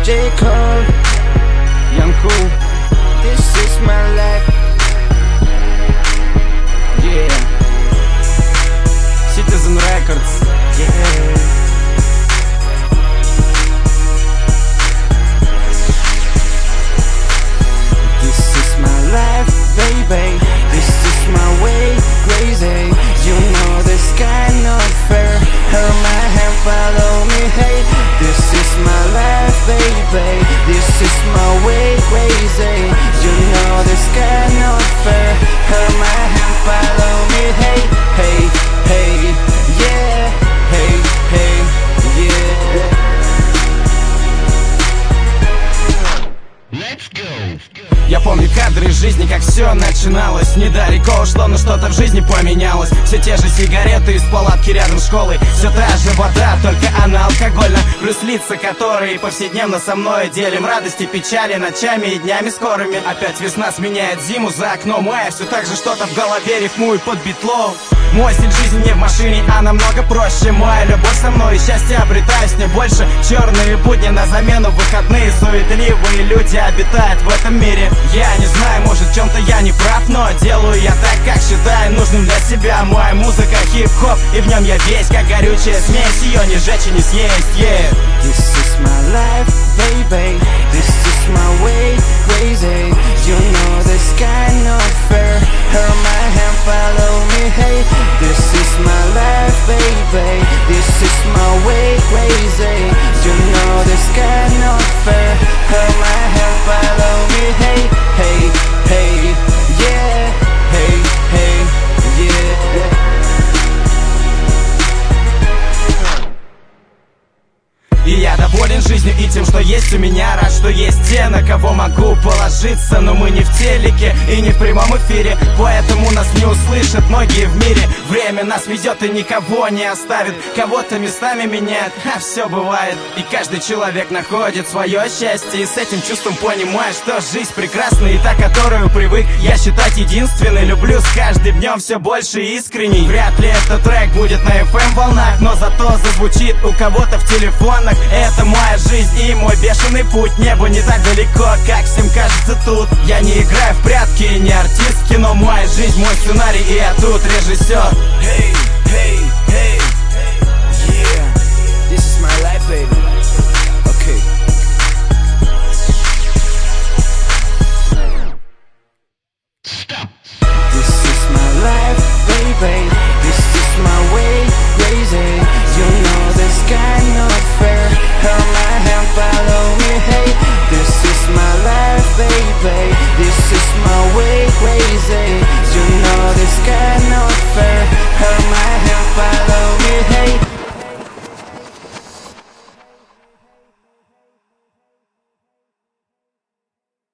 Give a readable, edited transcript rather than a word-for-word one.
J. Cole, Young Cool, this is my life. Yeah, Citizen Records. Yeah. This is my life, baby. This is my way, crazy. You know this kind not fair. Hold my hand, follow me, hey. This is my life, baby. This is my way, crazy. You know this kind not fair. Hold my hand, follow me, hey, hey, hey, yeah, hey, hey, yeah. Let's go. Я помню кадры из жизни, как все начиналось. Недалеко ушло, но что-то в жизни поменялось. Все те же сигареты из палатки рядом с школой. Все та же вода, только она алкогольна. Плюс лица, которые повседневно со мной делим. Радости, печали, ночами и днями скорыми. Опять весна сменяет зиму за окном. А я все так же что-то в голове рифмую под битлов. Мой стиль жизни не в машине, а намного проще. Моя любовь со мной и счастье обретаю с ней больше. Черные будни на замену выходные. Суетливые люди обитают в этом мире. Я не знаю, может в чем-то я не прав, но делаю я так, как считаю нужным для себя. Моя музыка хип-хоп, и в нем я весь как горючая смесь. Ее не сжечь и не съесть, yeah. This is my life, baby. This is my way, crazy. You know this kind not fair. Hold my hand, follow me, hey. This is my life, baby. This is my way, crazy. You know this kind not fair. Hold my hand, follow me, hey, hey, hey, yeah, hey, hey, yeah. И я доволен жизнью и тем, что есть у меня. Рад, что есть те, на кого могу положиться. Но мы не в телеке и не в прямом эфире, поэтому нас не услышат многие в мире. Время нас ведет и никого не оставит. Кого-то местами меняет, а все бывает. И каждый человек находит свое счастье. И с этим чувством понимаю, что жизнь прекрасна. И та, которую привык я считать единственной. Люблю с каждым днем все больше и искренней. Вряд ли этот трек будет на FM волнах, но зато зазвучит у кого-то в телефонах. Это моя жизнь и мой бешеный путь. Небо не так далеко, как всем кажется тут. Я не играю в прятки, не артист в кино. Моя жизнь, мой сценарий, и я тут режиссер. Hey, hey, hey, yeah. This is my life, baby. Okay. Stop. This is my life, baby. This is my way, crazy. You know this kind not fair. Hold my hand, follow me, hey. This is my life, baby. This is my way, crazy. You know this kind not fair. Hold my hand, follow